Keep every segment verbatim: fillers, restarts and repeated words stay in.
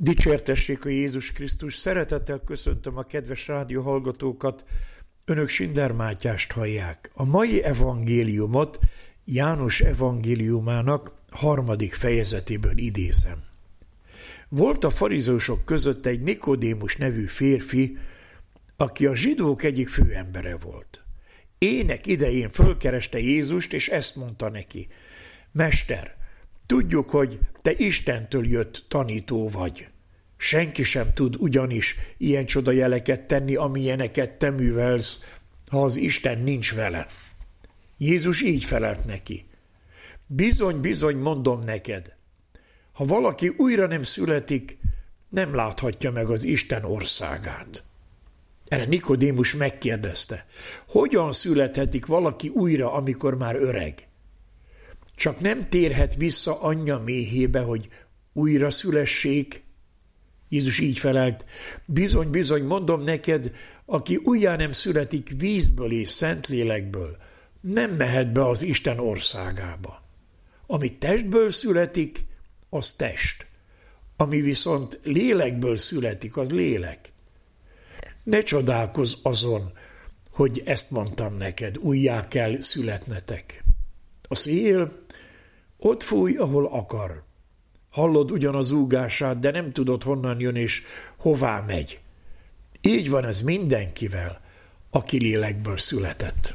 Dicsértessék a Jézus Krisztus! Szeretettel köszöntöm a kedves rádióhallgatókat, önök Sinder Mátyást hallják. A mai evangéliumot János evangéliumának harmadik fejezetéből idézem. Volt a farizeusok között egy Nikodémus nevű férfi, aki a zsidók egyik főembere volt. Ének idején fölkereste Jézust, és ezt mondta neki: Mester, tudjuk, hogy te Istentől jött tanító vagy. Senki sem tud ugyanis ilyen csodajeleket tenni, amilyeneket te művelsz, ha az Isten nincs vele. Jézus így felelt neki: Bizony, bizony, mondom neked, ha valaki újra nem születik, nem láthatja meg az Isten országát. Erre Nikodémus megkérdezte: Hogyan születhetik valaki újra, amikor már öreg? Csak nem térhet vissza anyja méhébe, hogy újra szülessék? Jézus így felelt: Bizony, bizony, mondom neked, aki újjá nem születik vízből és szentlélekből, nem mehet be az Isten országába. Ami testből születik, az test. Ami viszont lélekből születik, az lélek. Ne csodálkozz azon, hogy ezt mondtam neked, újjá kell születnetek. A szél ott fúj, ahol akar. Hallod ugyan a zúgását, de nem tudod, honnan jön és hová megy. Így van ez mindenkivel, aki lélekből született.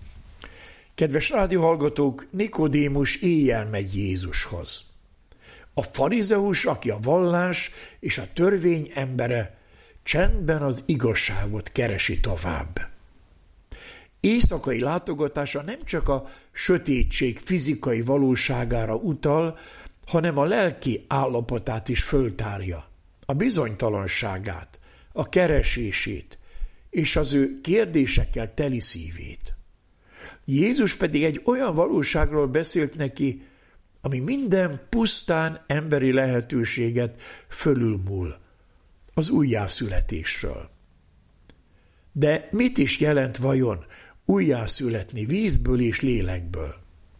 Kedves rádióhallgatók, Nikodémus éjjel megy Jézushoz. A farizeus, aki a vallás és a törvény embere, csendben az igazságot keresi tovább. Éjszakai látogatása nem csak a sötétség fizikai valóságára utal, hanem a lelki állapotát is föltárja, a bizonytalanságát, a keresését és az ő kérdésekkel teli szívét. Jézus pedig egy olyan valóságról beszélt neki, ami minden pusztán emberi lehetőséget fölülmúl, az újjászületésről. De mit is jelent vajon újjászületni vízből és lélekből?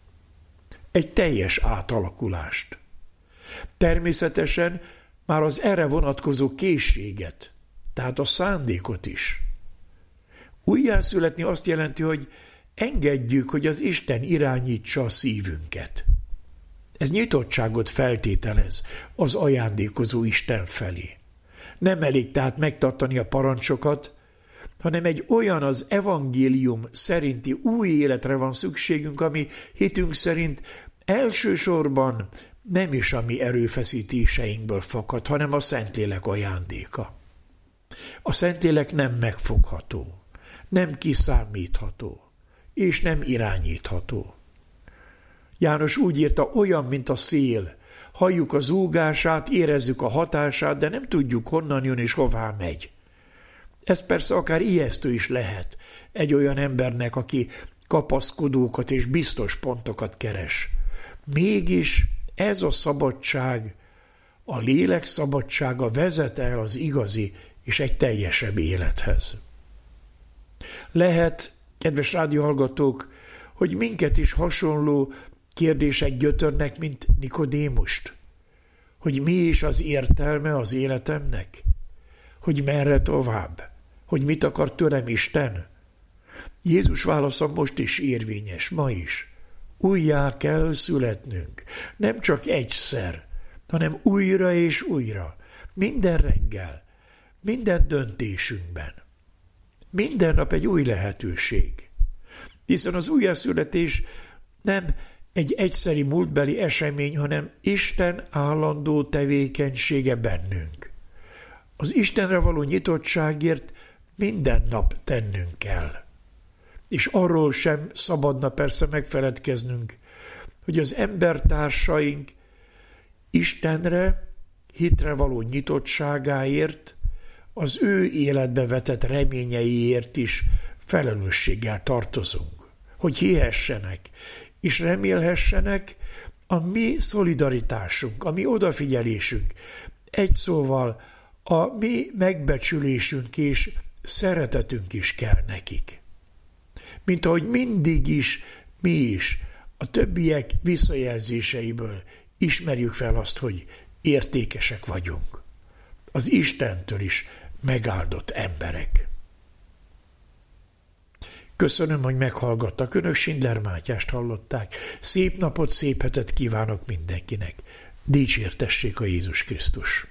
Egy teljes átalakulást. Természetesen már az erre vonatkozó készséget, tehát a szándékot is. Újjászületni azt jelenti, hogy engedjük, hogy az Isten irányítsa a szívünket. Ez nyitottságot feltételez az ajándékozó Isten felé. Nem elég tehát megtartani a parancsokat, hanem egy olyan az evangélium szerinti új életre van szükségünk, ami hitünk szerint elsősorban nem is a mi erőfeszítéseinkből fakad, hanem a Szentlélek ajándéka. A Szentlélek nem megfogható, nem kiszámítható, és nem irányítható. János úgy írta, olyan, mint a szél. Halljuk a zúgását, érezzük a hatását, de nem tudjuk, honnan jön és hová megy. Ez persze akár ijesztő is lehet egy olyan embernek, aki kapaszkodókat és biztos pontokat keres. Mégis ez a szabadság, a lélek szabadsága vezet el az igazi és egy teljesebb élethez. Lehet, kedves rádióhallgatók, hogy minket is hasonló kérdések gyötörnek, mint Nikodémust. Hogy mi is az értelme az életemnek? Hogy merre tovább? Hogy mit akar tőlem Isten? Jézus válasza most is érvényes, ma is. Újjá kell születnünk. Nem csak egyszer, hanem újra és újra. Minden reggel, minden döntésünkben. Minden nap egy új lehetőség. Hiszen az újjászületés nem egy egyszeri múltbeli esemény, hanem Isten állandó tevékenysége bennünk. Az Istenre való nyitottságért minden nap tennünk kell. És arról sem szabadna persze megfeledkeznünk, hogy az embertársaink Istenre, hitre való nyitottságáért, az ő életbe vetett reményeiért is felelősséggel tartozunk. Hogy hihessenek és remélhessenek, a mi szolidaritásunk, a mi odafigyelésünk, egy szóval a mi megbecsülésünk és szeretetünk is kell nekik. Mint ahogy mindig is, mi is a többiek visszajelzéseiből ismerjük fel azt, hogy értékesek vagyunk. az Istentől is megáldott emberek. Köszönöm, hogy meghallgattak. Önök Schindler Mátyást hallották. Szép napot, szép hetet kívánok mindenkinek. Dicsértessék a Jézus Krisztus!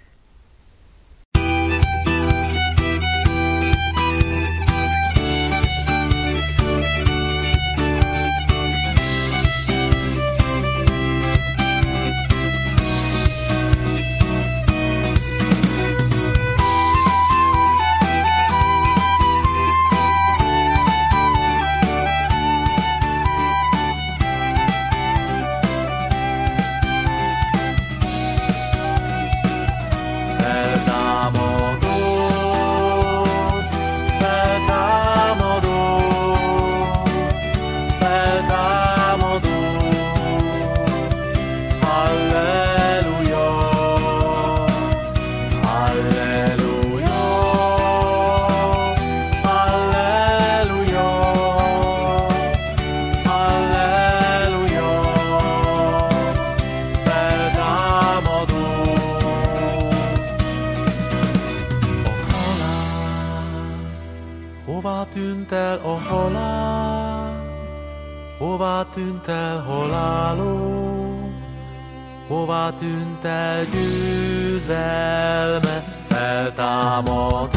tűnt el a halál? Hová tűnt el halálom? Hová tűnt el győzelme? Feltámadott,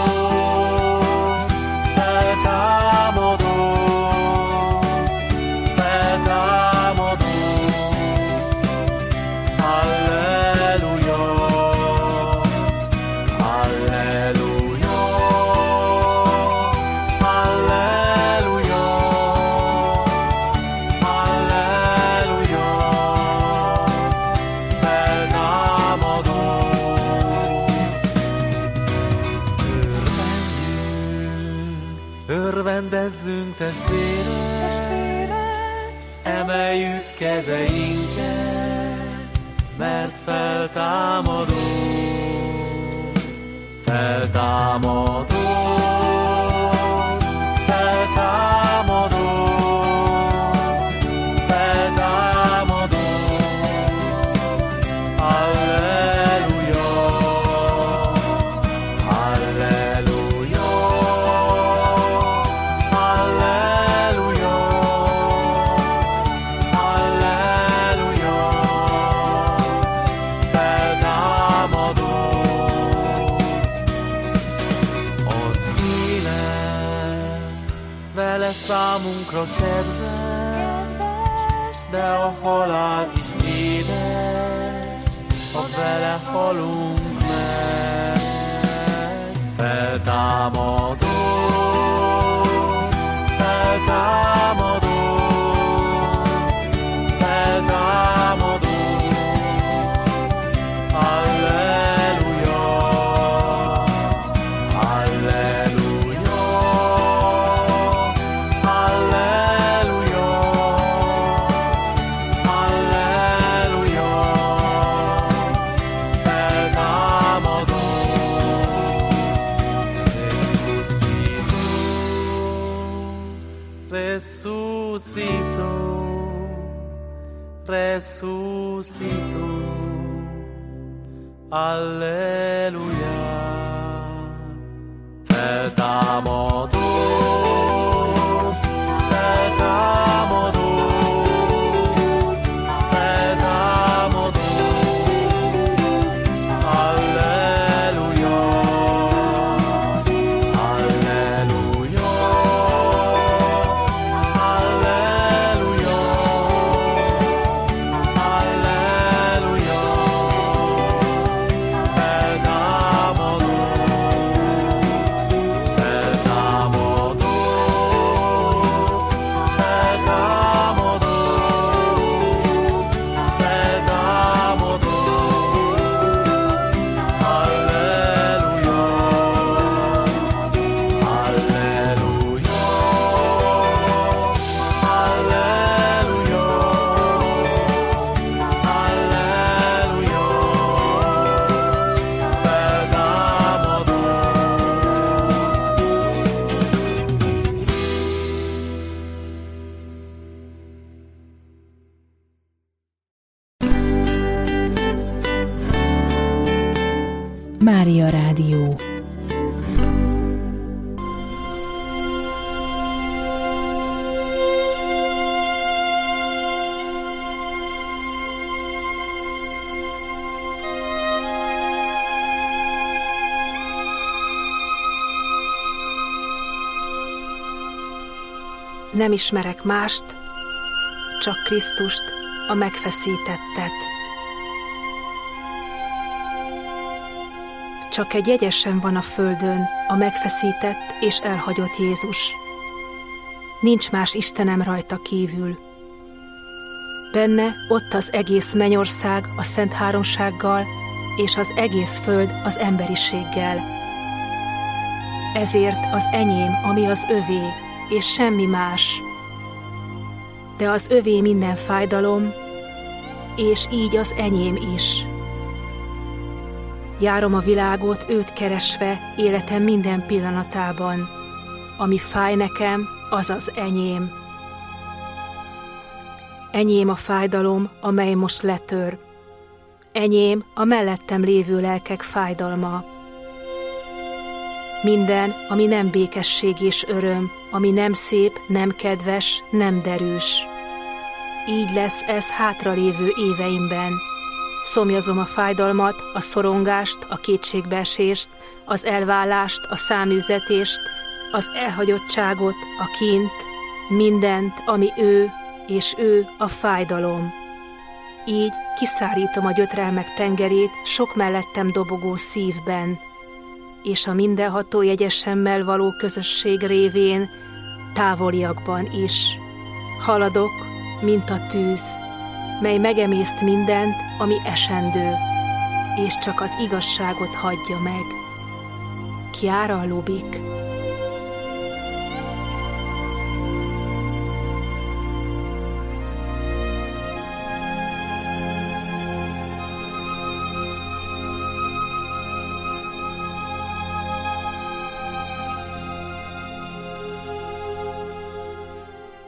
feltámadott, feltámadott. Halleluja, halleluja, halleluja, halleluja. Feltámadott. Örvendjünk, örvendezzünk testvérek, emeljük kezeinket, mert feltámadó, feltámadó, feltámadó, feltámadó. Halleluja, halleluja, halleluja, halleluja. Feltámadó. Az élet vele számunkra kedves, de a halál is édes, ha vele halunk meg. Feltámadó, feltámadó, feltámadó. Halleluja, halleluja, halleluja, halleluja. Feltámadó. Resucitó, resucitó, resucitó. Alleluja, feltámadó, feltámadó, feltámadó. Alleluja, alleluja, alleluja, alleluja. Feltámadó, feltámadó. Mária Rádió. Nem ismerek mást, csak Krisztust, a megfeszítettet. Csak egy jegyesen van a földön, a megfeszített és elhagyott Jézus. Nincs más Istenem rajta kívül. Benne ott az egész mennyország a Szent Háromsággal, és az egész föld az emberiséggel. Ezért az enyém, ami az övé, és semmi más. De az övé minden fájdalom, és így az enyém is. Járom a világot őt keresve életem minden pillanatában. Ami fáj nekem, az az enyém. Enyém a fájdalom, amely most letör. Enyém a mellettem lévő lelkek fájdalma. Minden, ami nem békesség és öröm, ami nem szép, nem kedves, nem derűs. Így lesz ez hátralévő éveimben. Szomjazom a fájdalmat, a szorongást, a kétségbeesést, az elválást, a száműzetést, az elhagyottságot, a kínt, mindent, ami ő, és ő a fájdalom. Így kiszárítom a gyötrelmek tengerét sok mellettem dobogó szívben, és a mindenható jegyesemmel való közösség révén távoliakban is. Haladok, mint a tűz, mely megemészt mindent, ami esendő, és csak az igazságot hagyja meg. Chiara Lubich.